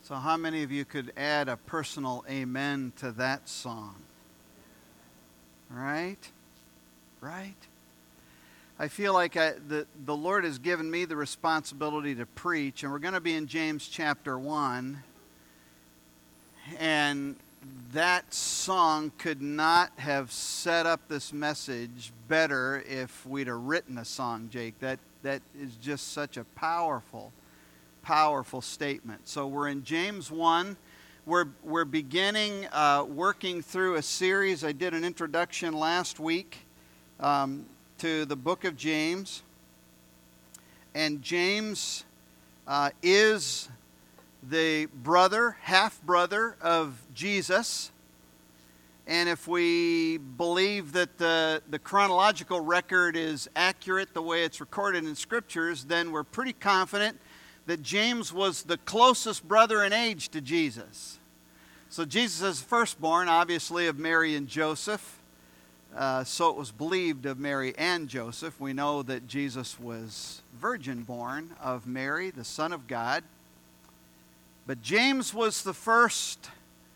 So how many of you could add a personal amen to that song? Right? Right? I feel like the Lord has given me the responsibility to preach, and we're going to be in James chapter 1. And that song could not have set up this message better if we'd have written a song, Jake. That is just such a powerful statement. So we're in James 1. We're beginning working through a series. I did an introduction last week to the book of James. And James is the half-brother of Jesus. And if we believe that the chronological record is accurate the way it's recorded in Scriptures, then we're pretty confident that James was the closest brother in age to Jesus. So Jesus is firstborn, obviously, of Mary and Joseph. So it was believed of Mary and Joseph. We know that Jesus was virgin-born of Mary, the Son of God. But James was the first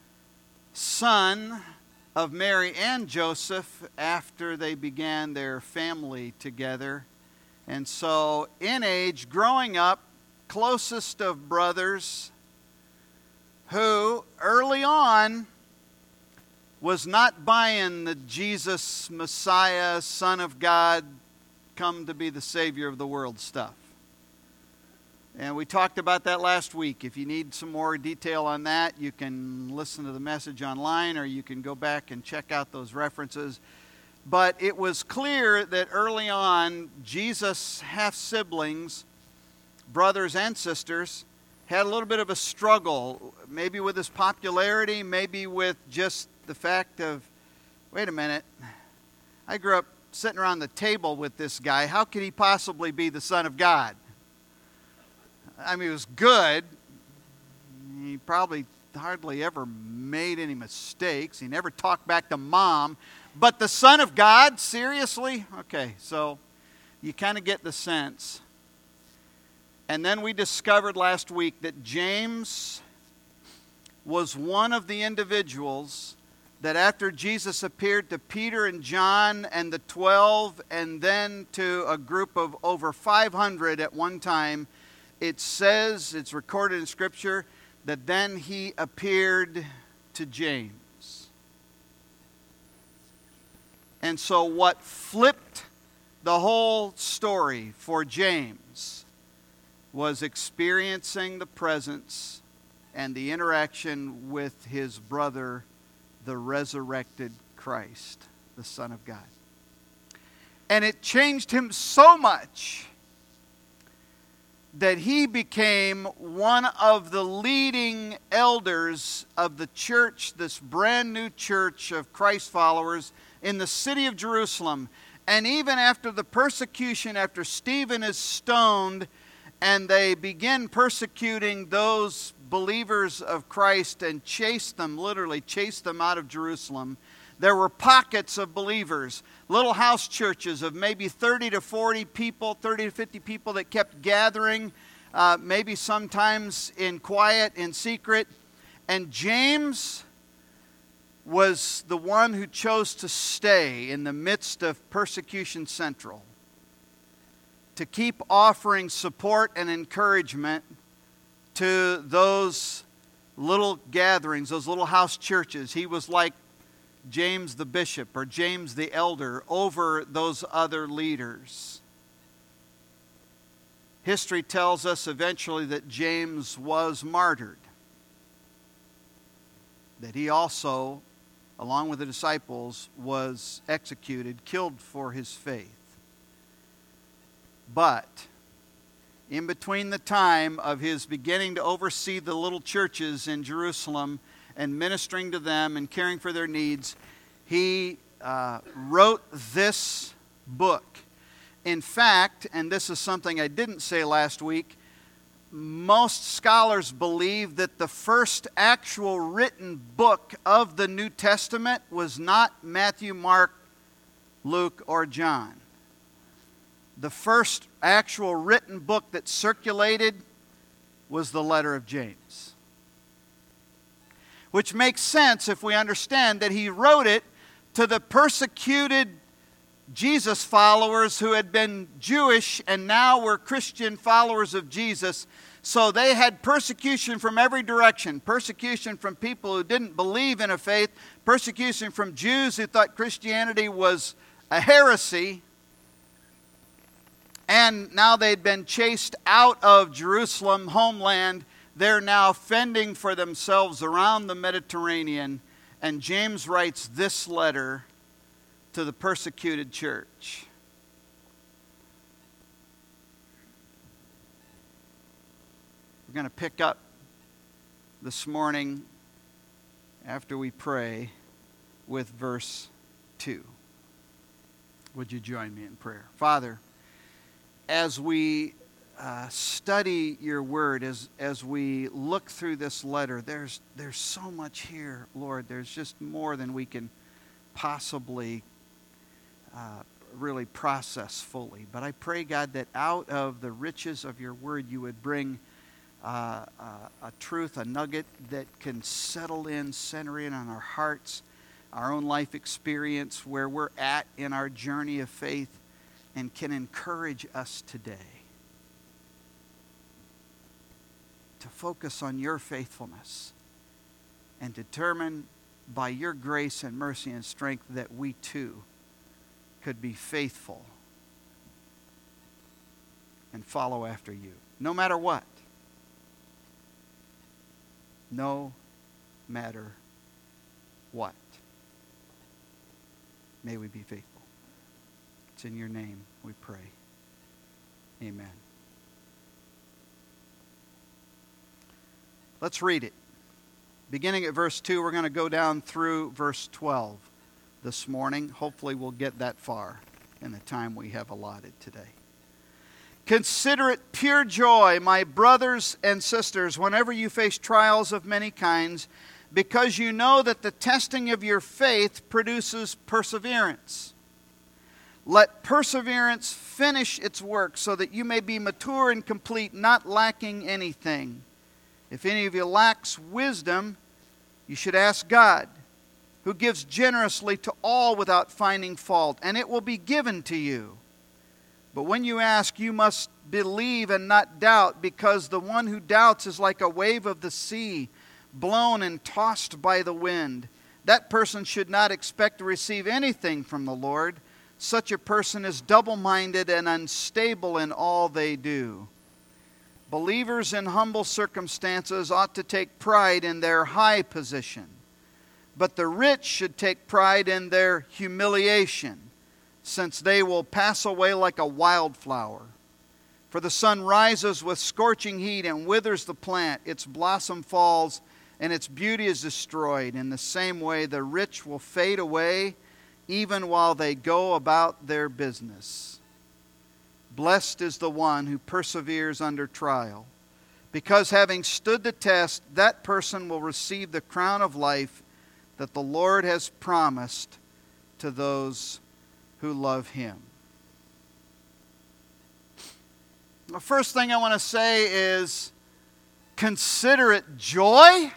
son of Mary and Joseph after they began their family together. And so in age, growing up, closest of brothers, who early on was not buying the Jesus, Messiah, Son of God, come to be the Savior of the world stuff. And we talked about that last week. If you need some more detail on that, you can listen to the message online, or you can go back and check out those references. But it was clear that early on, Jesus' half-siblings, brothers and sisters, had a little bit of a struggle, maybe with his popularity, maybe with just the fact of, wait a minute, I grew up sitting around the table with this guy. How could he possibly be the Son of God? I mean, he was good. He probably hardly ever made any mistakes. He never talked back to Mom. But the Son of God? Seriously? Okay, so you kind of get the sense. And then we discovered last week that James was one of the individuals that after Jesus appeared to Peter and John and the 12, and then to a group of over 500 at one time, it says, it's recorded in Scripture, that then he appeared to James. And so what flipped the whole story for James was experiencing the presence and the interaction with his brother, the resurrected Christ, the Son of God. And it changed him so much that he became one of the leading elders of the church, this brand new church of Christ followers in the city of Jerusalem. And even after the persecution, after Stephen is stoned, and they begin persecuting those believers of Christ and literally chased them out of Jerusalem, there were pockets of believers, little house churches of maybe 30 to 40 people, 30 to 50 people that kept gathering, maybe sometimes in quiet, in secret. And James was the one who chose to stay in the midst of Persecution Central, to keep offering support and encouragement to those little gatherings, those little house churches. He was like James the bishop or James the elder over those other leaders. History tells us eventually that James was martyred, that he also, along with the disciples, was executed, killed for his faith. But in between the time of his beginning to oversee the little churches in Jerusalem and ministering to them and caring for their needs, he wrote this book. In fact, and this is something I didn't say last week, most scholars believe that the first actual written book of the New Testament was not Matthew, Mark, Luke, or John. The first actual written book that circulated was the letter of James. which makes sense if we understand that he wrote it to the persecuted Jesus followers who had been Jewish and now were Christian followers of Jesus. So they had persecution from every direction. Persecution from people who didn't believe in a faith. Persecution from Jews who thought Christianity was a heresy. And now they'd been chased out of Jerusalem, homeland. They're now fending for themselves around the Mediterranean. And James writes this letter to the persecuted church. We're going to pick up this morning after we pray with verse 2. Would you join me in prayer? Father, as we study your word, as we look through this letter, there's so much here, Lord. There's just more than we can possibly really process fully. But I pray, God, that out of the riches of your word you would bring a truth, a nugget that can settle in, center in on our hearts, our own life experience, where we're at in our journey of faith, and can encourage us today to focus on your faithfulness and determine by your grace and mercy and strength that we too could be faithful and follow after you, no matter what. No matter what. May we be faithful. It's in your name we pray. Amen. Let's read it. Beginning at verse 2, we're going to go down through verse 12 this morning. Hopefully we'll get that far in the time we have allotted today. Consider it pure joy, my brothers and sisters, whenever you face trials of many kinds, because you know that the testing of your faith produces perseverance. Let perseverance finish its work so that you may be mature and complete, not lacking anything. If any of you lacks wisdom, you should ask God, who gives generously to all without finding fault, and it will be given to you. But when you ask, you must believe and not doubt, because the one who doubts is like a wave of the sea, blown and tossed by the wind. That person should not expect to receive anything from the Lord. Such a person is double-minded and unstable in all they do. Believers in humble circumstances ought to take pride in their high position, but the rich should take pride in their humiliation, since they will pass away like a wildflower. For the sun rises with scorching heat and withers the plant, its blossom falls, and its beauty is destroyed. In the same way, the rich will fade away, even while they go about their business. Blessed is the one who perseveres under trial, because having stood the test, that person will receive the crown of life that the Lord has promised to those who love him. The first thing I want to say is, consider it joy.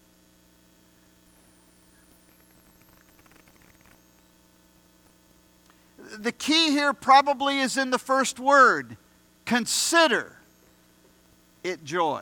The key here probably is in the first word. Consider it joy.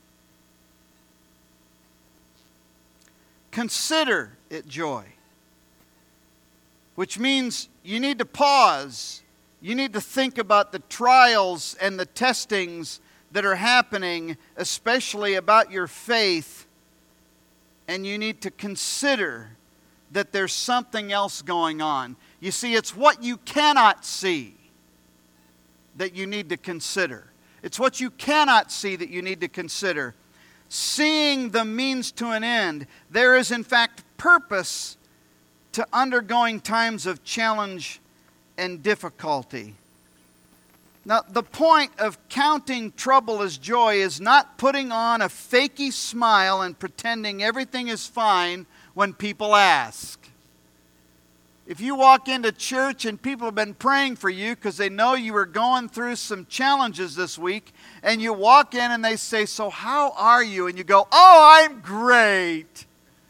Consider it joy. Which means you need to pause. You need to think about the trials and the testings that are happening, especially about your faith. And you need to consider that there's something else going on. You see, it's what you cannot see that you need to consider. It's what you cannot see that you need to consider. Seeing the means to an end, there is in fact purpose to undergoing times of challenge and difficulty. Now, the point of counting trouble as joy is not putting on a fakey smile and pretending everything is fine when people ask. If you walk into church and people have been praying for you because they know you were going through some challenges this week, and you walk in and they say, "So how are you?" And you go, "Oh, I'm great."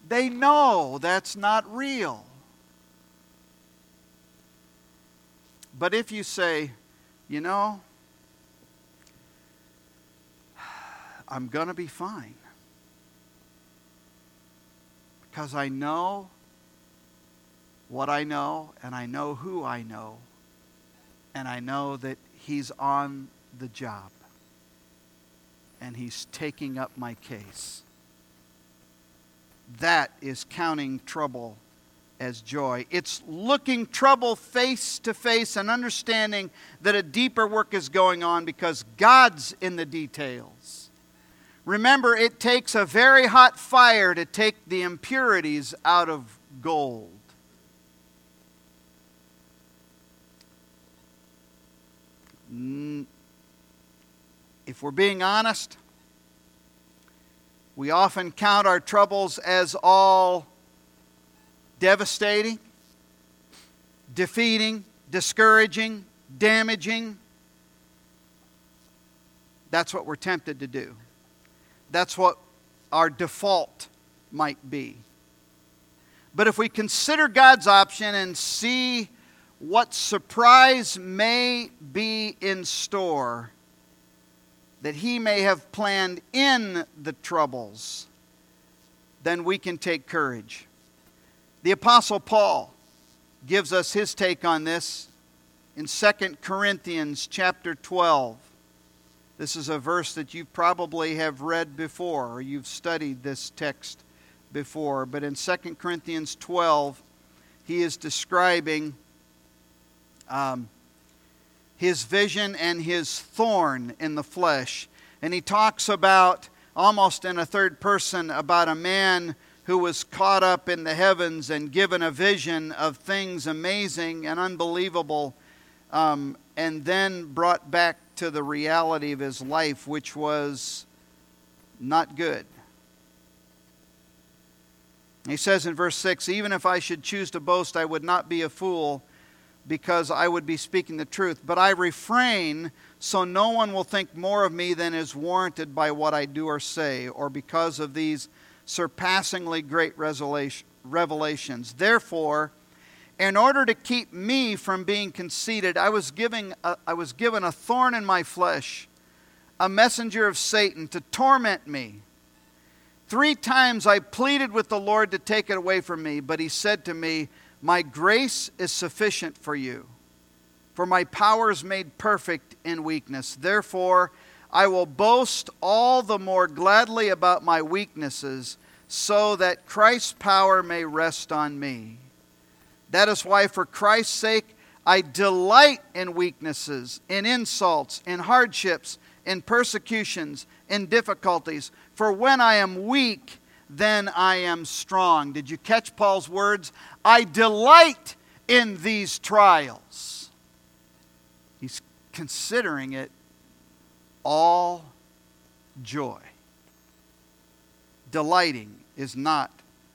They know that's not real. But if you say, you know, I'm going to be fine, because I know what I know, and I know who I know, and I know that He's on the job, and He's taking up my case. That is counting trouble as joy. It's looking trouble face to face and understanding that a deeper work is going on because God's in the details. Remember, it takes a very hot fire to take the impurities out of gold. If we're being honest, we often count our troubles as all devastating, defeating, discouraging, damaging. That's what we're tempted to do. That's what our default might be. But if we consider God's option and see what surprise may be in store that He may have planned in the troubles, then we can take courage. The Apostle Paul gives us his take on this in 2 Corinthians chapter 12. This is a verse that you probably have read before, or you've studied this text before. But in 2 Corinthians 12, he is describing his vision and his thorn in the flesh. And he talks about, almost in a third person, about a man who was caught up in the heavens and given a vision of things amazing and unbelievable, and then brought back to the reality of his life, which was not good. He says in verse 6, "Even if I should choose to boast, I would not be a fool, because I would be speaking the truth. But I refrain, so no one will think more of me than is warranted by what I do or say, or because of these surpassingly great revelations. Therefore, in order to keep me from being conceited, I was given a thorn in my flesh, a messenger of Satan to torment me. 3 times I pleaded with the Lord to take it away from me, but He said to me, 'My grace is sufficient for you, for my power is made perfect in weakness. Therefore, I will boast all the more gladly about my weaknesses, so that Christ's power may rest on me. That is why, for Christ's sake, I delight in weaknesses, in insults, in hardships, in persecutions, in difficulties. For when I am weak, then I am strong.'" Did you catch Paul's words? I delight in these trials. He's considering it all joy. Delighting is not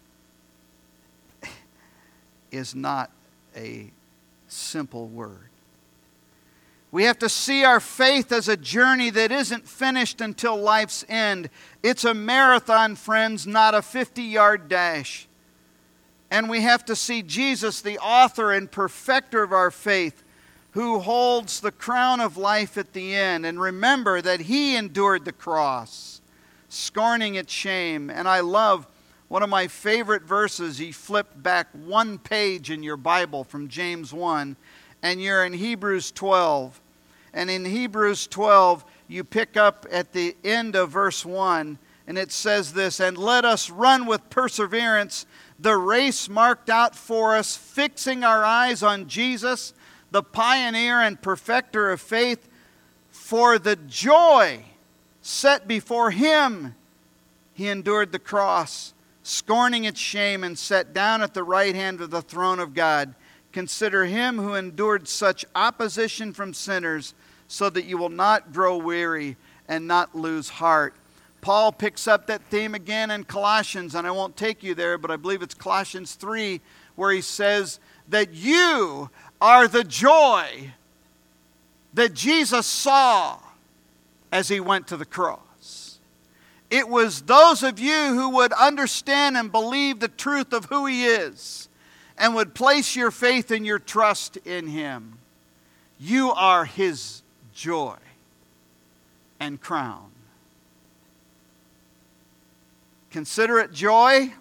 a simple word. We have to see our faith as a journey that isn't finished until life's end. It's a marathon, friends, not a 50-yard dash. And we have to see Jesus, the author and perfecter of our faith, who holds the crown of life at the end. And remember that He endured the cross, scorning its shame. And I love one of my favorite verses. You flip back 1 page in your Bible from James 1, and you're in Hebrews 12. And in Hebrews 12, you pick up at the end of verse 1, and it says this, "And let us run with perseverance the race marked out for us, fixing our eyes on Jesus, the pioneer and perfecter of faith. For the joy set before Him, He endured the cross, scorning its shame, and sat down at the right hand of the throne of God. Consider Him who endured such opposition from sinners, so that you will not grow weary and not lose heart." Paul picks up that theme again in Colossians, and I won't take you there, but I believe it's Colossians 3, where he says that you are the joy that Jesus saw as He went to the cross. It was those of you who would understand and believe the truth of who He is and would place your faith and your trust in Him. You are His joy and crown. Consider it joy.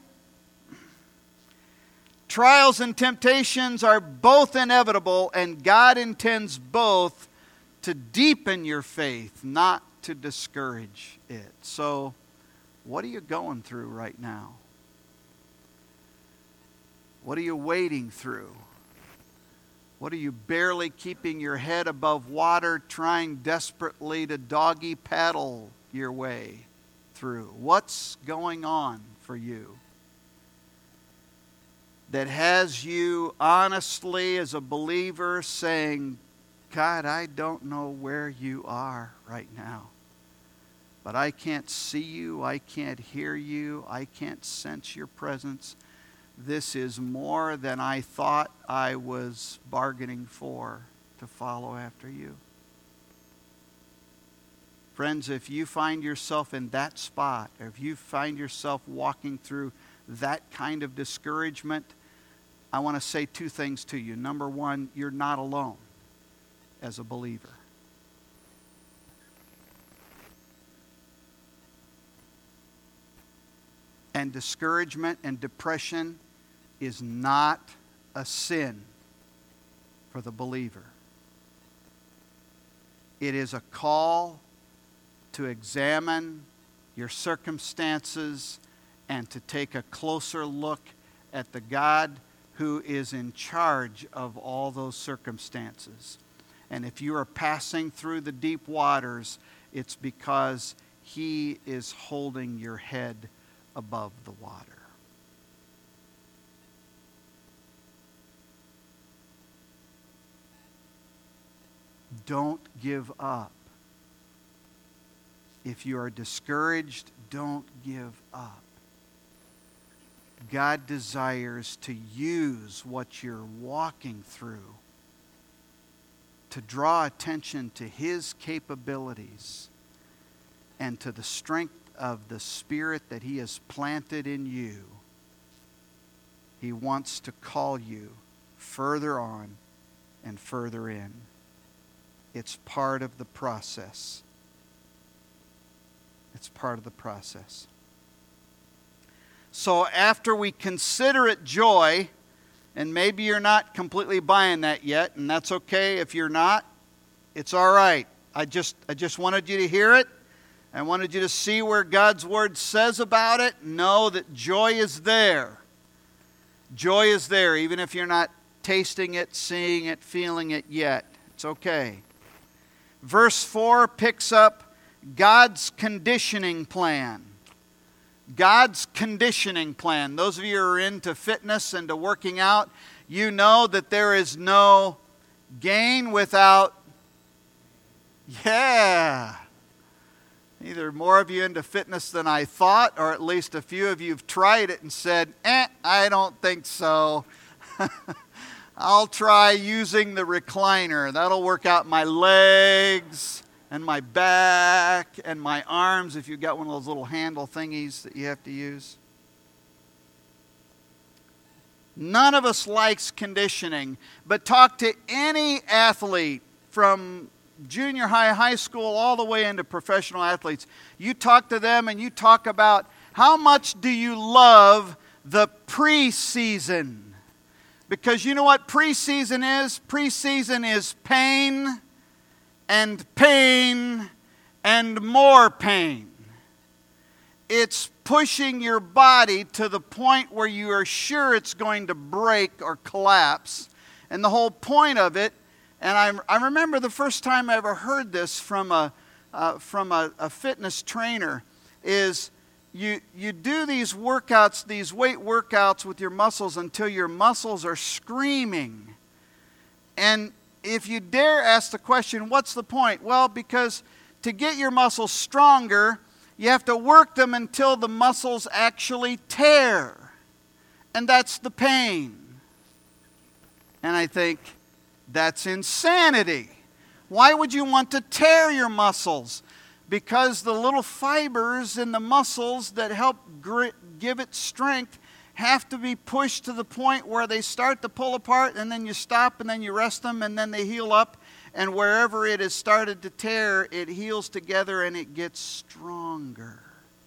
Trials and temptations are both inevitable, and God intends both to deepen your faith, not to discourage it. So, what are you going through right now? What are you wading through? What are you barely keeping your head above water, trying desperately to doggy paddle your way through? What's going on for you that has you honestly as a believer saying, God, I don't know where you are right now, but I can't see you, I can't hear you, I can't sense your presence. This is more than I thought I was bargaining for to follow after you. Friends, if you find yourself in that spot, or if you find yourself walking through that kind of discouragement, I want to say two things to you. Number one, you're not alone as a believer. And discouragement and depression is not a sin for the believer. It is a call to examine your circumstances and to take a closer look at the God who is in charge of all those circumstances. And if you are passing through the deep waters, it's because He is holding your head above the water. Don't give up. If you are discouraged, don't give up. God desires to use what you're walking through to draw attention to His capabilities and to the strength of the Spirit that He has planted in you. He wants to call you further on and further in. It's part of the process. It's part of the process. So after we consider it joy, and maybe you're not completely buying that yet, and that's okay if you're not. It's all right. I just wanted you to hear it. I wanted you to see where God's Word says about it. Know that joy is there. Joy is there, even if you're not tasting it, seeing it, feeling it yet. It's okay. Verse 4 picks up God's conditioning plan. God's conditioning plan. Those of you who are into fitness and to working out, you know that there is no gain without, either more of you into fitness than I thought, or at least a few of you have tried it and said, I don't think so. I'll try using the recliner. That'll work out my legs and my back and my arms if you've got one of those little handle thingies that you have to use. None of us likes conditioning, but talk to any athlete from junior high, high school, all the way into professional athletes. You talk to them and you talk about how much do you love the preseason. Because you know what preseason is? Preseason is pain and pain and more pain. It's pushing your body to the point where you are sure it's going to break or collapse. And the whole point of it, and I remember the first time I ever heard this from a fitness trainer, is you do these workouts, these weight workouts with your muscles until your muscles are screaming. And if you dare ask the question, what's the point? Well, because to get your muscles stronger, you have to work them until the muscles actually tear. And that's the pain. And I think that's insanity. Why would you want to tear your muscles? because the little fibers in the muscles that help give it strength have to be pushed to the point where they start to pull apart, and then you stop, and then you rest them, and then they heal up. And wherever it has started to tear, it heals together and it gets stronger.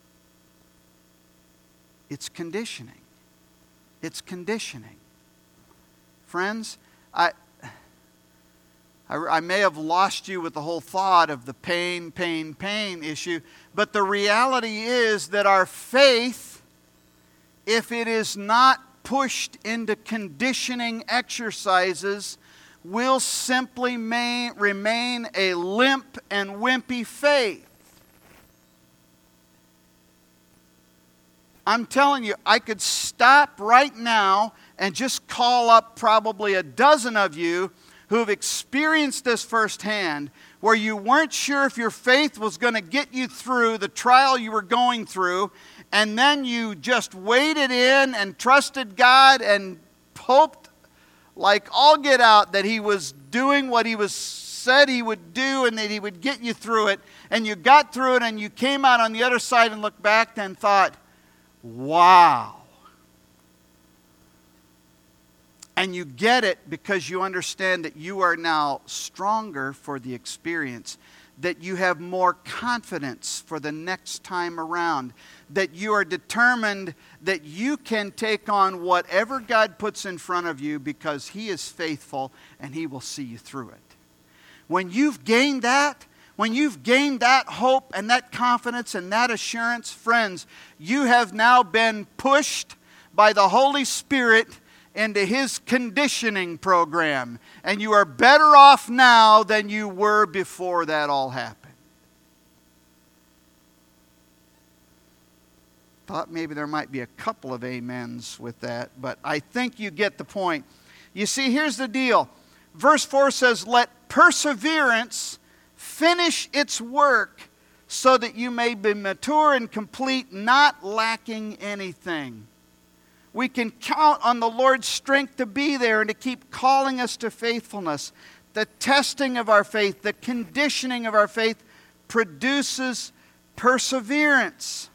It's conditioning. It's conditioning. Friends, I may have lost you with the whole thought of the pain issue, but the reality is that our faith, if it is not pushed into conditioning exercises, will simply remain a limp and wimpy faith. I'm telling you, I could stop right now and just call up probably a dozen of you who have experienced this firsthand, where you weren't sure if your faith was going to get you through the trial you were going through, and then you just waded in and trusted God and hoped like all get out that He was doing what He said He would do and that He would get you through it. And you got through it and you came out on the other side and looked back and thought, wow. And you get it because you understand that you are now stronger for the experience, that you have more confidence for the next time around, that you are determined that you can take on whatever God puts in front of you because He is faithful and He will see you through it. When you've gained that hope and that confidence and that assurance, friends, you have now been pushed by the Holy Spirit into His conditioning program. And you are better off now than you were before that all happened. Thought maybe there might be a couple of amens with that, but I think you get the point. You see, here's the deal. Verse 4 says, "Let perseverance finish its work so that you may be mature and complete, not lacking anything." We can count on the Lord's strength to be there and to keep calling us to faithfulness. The testing of our faith, the conditioning of our faith produces perseverance.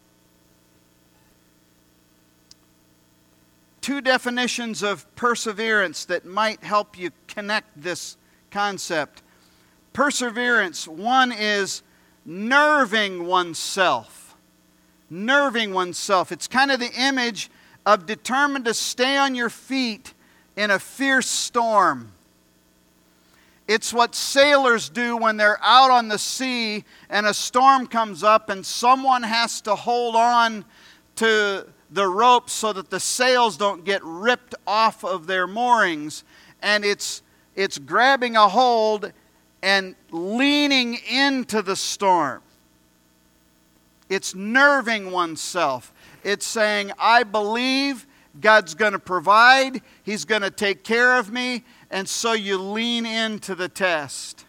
Two definitions of perseverance that might help you connect this concept. Perseverance, one is nerving oneself. Nerving oneself. It's kind of the image of determined to stay on your feet in a fierce storm. It's what sailors do when they're out on the sea and a storm comes up and someone has to hold on to the rope so that the sails don't get ripped off of their moorings. And it's grabbing a hold and leaning into the storm. It's nerving oneself. It's saying, I believe God's going to provide. He's going to take care of me. And so you lean into the test.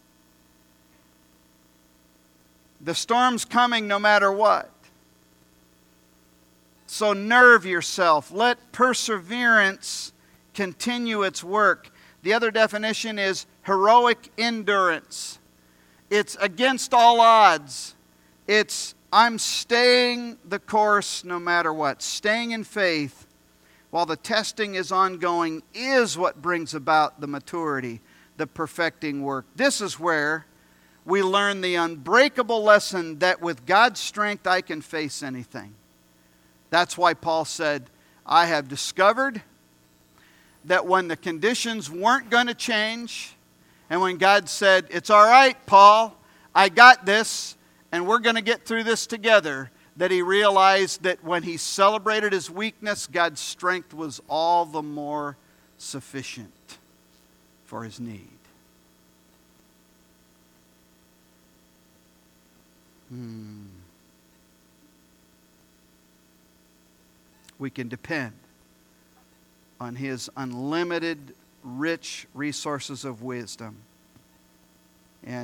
The storm's coming no matter what. So nerve yourself. Let perseverance continue its work. The other definition is heroic endurance. It's against all odds. It's I'm staying the course no matter what. Staying in faith while the testing is ongoing is what brings about the maturity, the perfecting work. This is where we learn the unbreakable lesson that with God's strength I can face anything. That's why Paul said, I have discovered that when the conditions weren't going to change, and when God said, it's all right, Paul, I got this, and we're going to get through this together, that he realized that when he celebrated his weakness, God's strength was all the more sufficient for his need. We can depend on his unlimited, rich resources of wisdom. And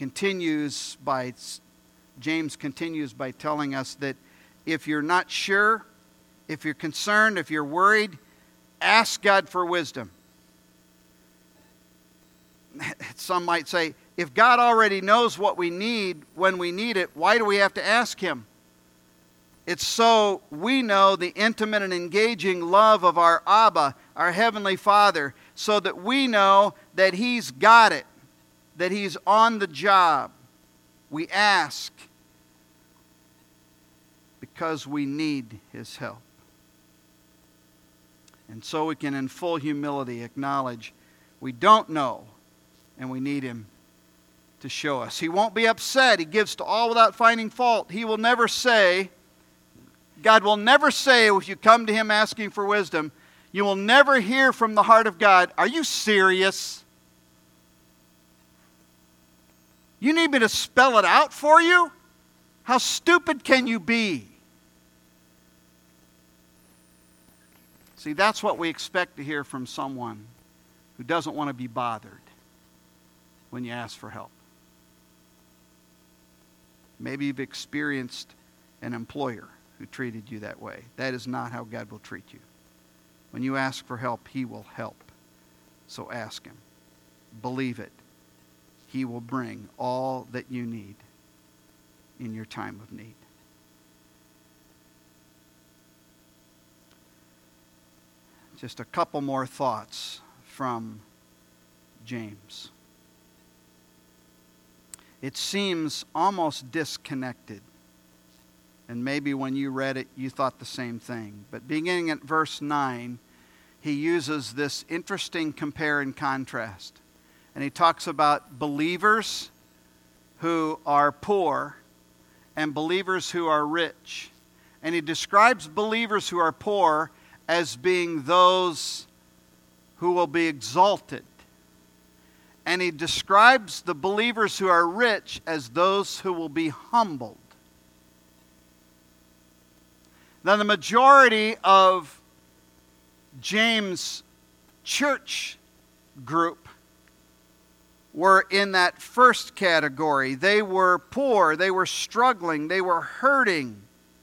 James continues by telling us that if you're not sure, if you're concerned, if you're worried, ask God for wisdom. some might say, if God already knows what we need when we need it, why do we have to ask Him? It's so we know the intimate and engaging love of our Abba, our Heavenly Father, so that we know that He's got it, that He's on the job. We ask because we need His help. And so we can in full humility acknowledge we don't know and we need Him to show us. He won't be upset. He gives to all without finding fault. He will never say, God will never say, if you come to Him asking for wisdom, you will never hear from the heart of God, are you serious? You need me to spell it out for you? How stupid can you be? See, that's what we expect to hear from someone who doesn't want to be bothered when you ask for help. Maybe you've experienced an employer who treated you that way. That is not how God will treat you. When you ask for help, He will help. So ask Him. Believe it. He will bring all that you need in your time of need. Just a couple more thoughts from James. It seems almost disconnected. And maybe when you read it, you thought the same thing. But beginning at verse 9, he uses this interesting compare and contrast. And he talks about believers who are poor and believers who are rich. And he describes believers who are poor as being those who will be exalted. And he describes the believers who are rich as those who will be humbled. Now, the majority of James' church group were in that first category. They were poor, they were struggling, they were hurting.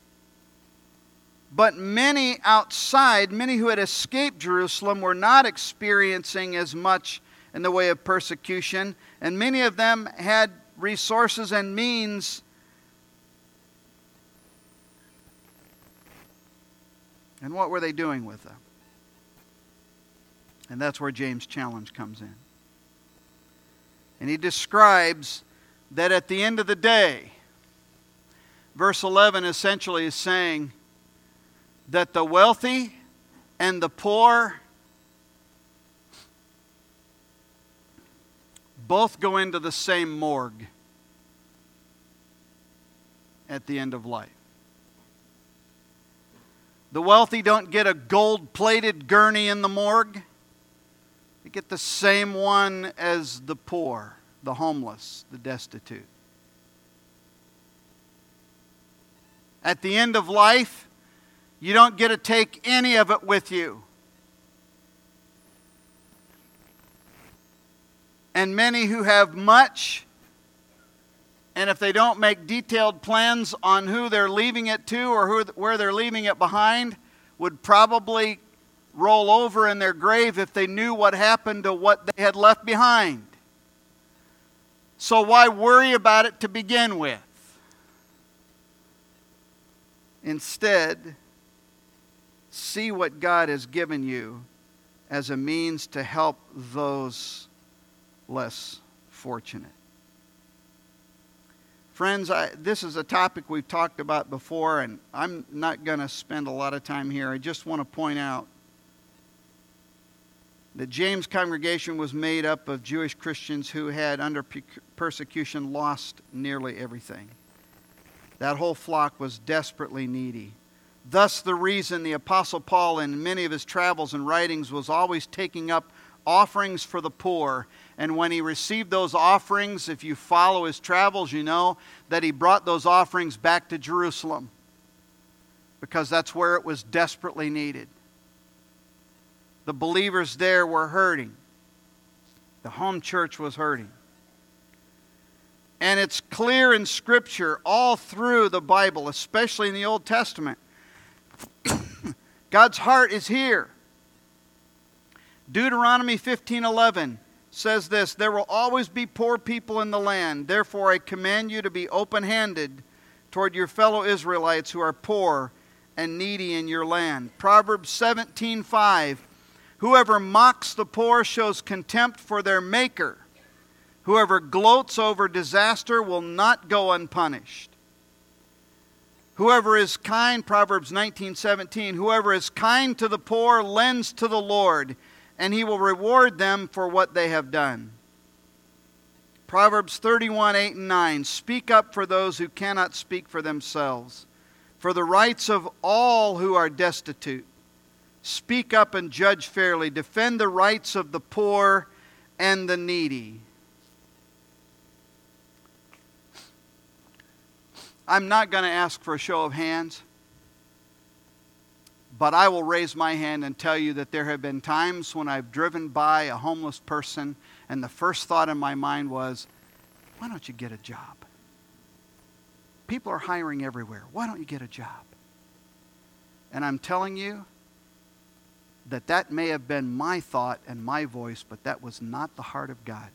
But many outside, many who had escaped Jerusalem, were not experiencing as much in the way of persecution, and many of them had resources and means. And what were they doing with them? And that's where James' challenge comes in. And he describes that at the end of the day, verse 11 essentially is saying that the wealthy and the poor both go into the same morgue at the end of life. The wealthy don't get a gold-plated gurney in the morgue. They get the same one as the poor, the homeless, the destitute. At the end of life, you don't get to take any of it with you. And many who have much, and if they don't make detailed plans on who they're leaving it to or where they're leaving it behind, would probably roll over in their grave if they knew what happened to what they had left behind. So why worry about it to begin with? Instead, see what God has given you as a means to help those less fortunate. Friends, this is a topic we've talked about before, and I'm not going to spend a lot of time here. I just want to point out that James' congregation was made up of Jewish Christians who had, under persecution, lost nearly everything. That whole flock was desperately needy. Thus, the reason the Apostle Paul, in many of his travels and writings, was always taking up offerings for the poor. And when he received those offerings, if you follow his travels, you know that he brought those offerings back to Jerusalem, because that's where it was desperately needed. The believers there were hurting. The home church was hurting. And it's clear in Scripture, all through the Bible, especially in the Old Testament, God's heart is here. Deuteronomy 15:11 says this, "There will always be poor people in the land. Therefore I command you to be open-handed toward your fellow Israelites who are poor and needy in your land." Proverbs 17:5, "Whoever mocks the poor shows contempt for their maker. Whoever gloats over disaster will not go unpunished." Whoever is kind, Proverbs 19:17, "Whoever is kind to the poor lends to the Lord, and He will reward them for what they have done." Proverbs 31:8 and 9, "Speak up for those who cannot speak for themselves, for the rights of all who are destitute. Speak up and judge fairly. Defend the rights of the poor and the needy." I'm not going to ask for a show of hands, but I will raise my hand and tell you that there have been times when I've driven by a homeless person and the first thought in my mind was, why don't you get a job? People are hiring everywhere. Why don't you get a job? And I'm telling you that that may have been my thought and my voice, but that was not the heart of God.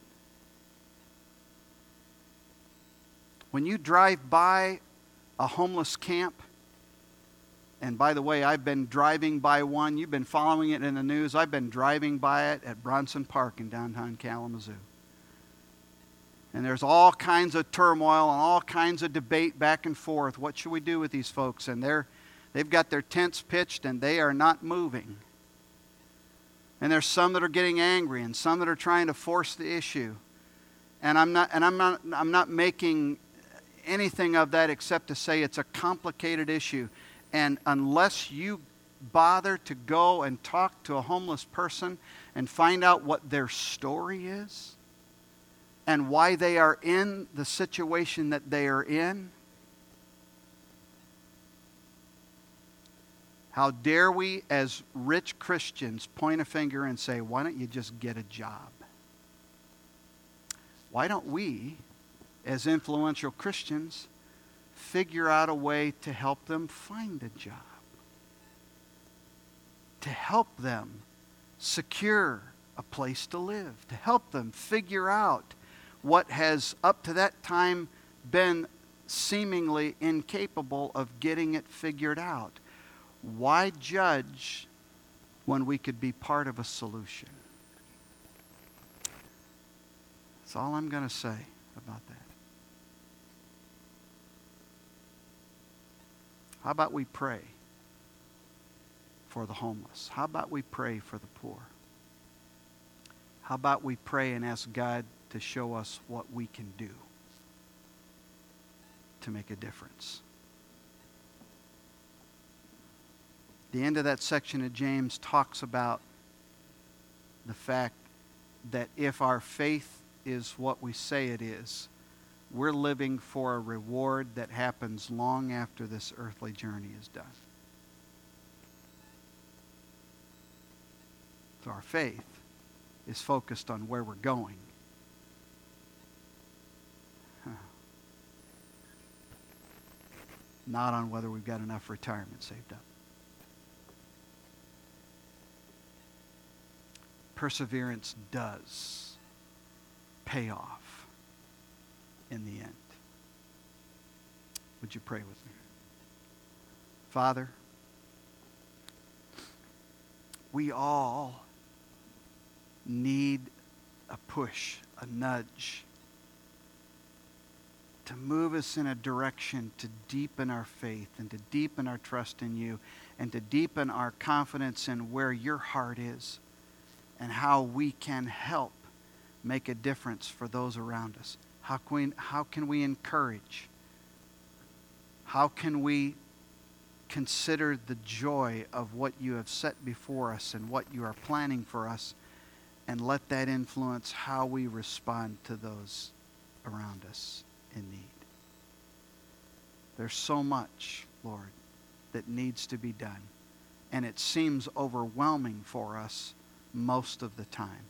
When you drive by a homeless camp, and by the way, I've been driving by one. You've been following it in the news. I've been driving by it at Bronson Park in downtown Kalamazoo. And there's all kinds of turmoil and all kinds of debate back and forth. What should we do with these folks? And they've got their tents pitched and they are not moving. And there's some that are getting angry and some that are trying to force the issue. And I'm not making anything of that except to say it's a complicated issue. And unless you bother to go and talk to a homeless person and find out what their story is and why they are in the situation that they are in, how dare we as rich Christians point a finger and say, why don't you just get a job? Why don't we, as influential Christians, figure out a way to help them find a job? To help them secure a place to live. To help them figure out what has up to that time been seemingly incapable of getting it figured out. Why judge when we could be part of a solution? That's all I'm going to say about that. How about we pray for the homeless? How about we pray for the poor? How about we pray and ask God to show us what we can do to make a difference? The end of that section of James talks about the fact that if our faith is what we say it is, we're living for a reward that happens long after this earthly journey is done. So our faith is focused on where we're going. Not on whether we've got enough retirement saved up. Perseverance does pay off in the end. Would you pray with me? Father, we all need a push, a nudge, to move us in a direction to deepen our faith and to deepen our trust in you and to deepen our confidence in where your heart is and how we can help make a difference for those around us. How can we encourage? How can we consider the joy of what you have set before us and what you are planning for us, and let that influence how we respond to those around us in need? There's so much, Lord, that needs to be done, and it seems overwhelming for us most of the time.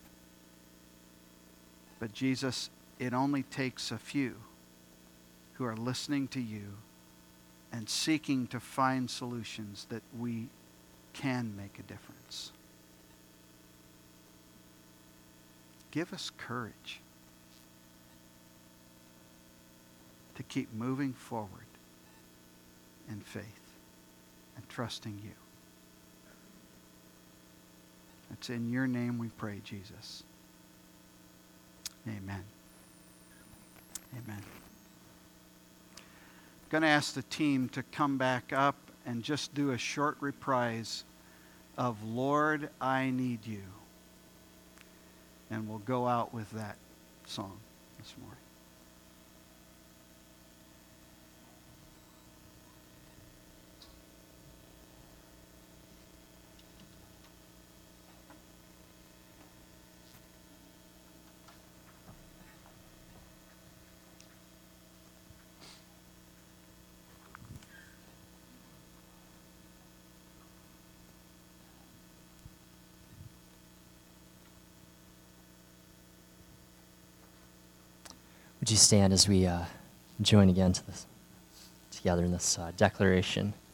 But Jesus, it only takes a few who are listening to you and seeking to find solutions that we can make a difference. give us courage to keep moving forward in faith and trusting you. It's in your name we pray, Jesus. Amen. Amen. I'm going to ask the team to come back up and just do a short reprise of Lord, I Need You. And we'll go out with that song this morning. Would you stand as we join again to this, together in this declaration?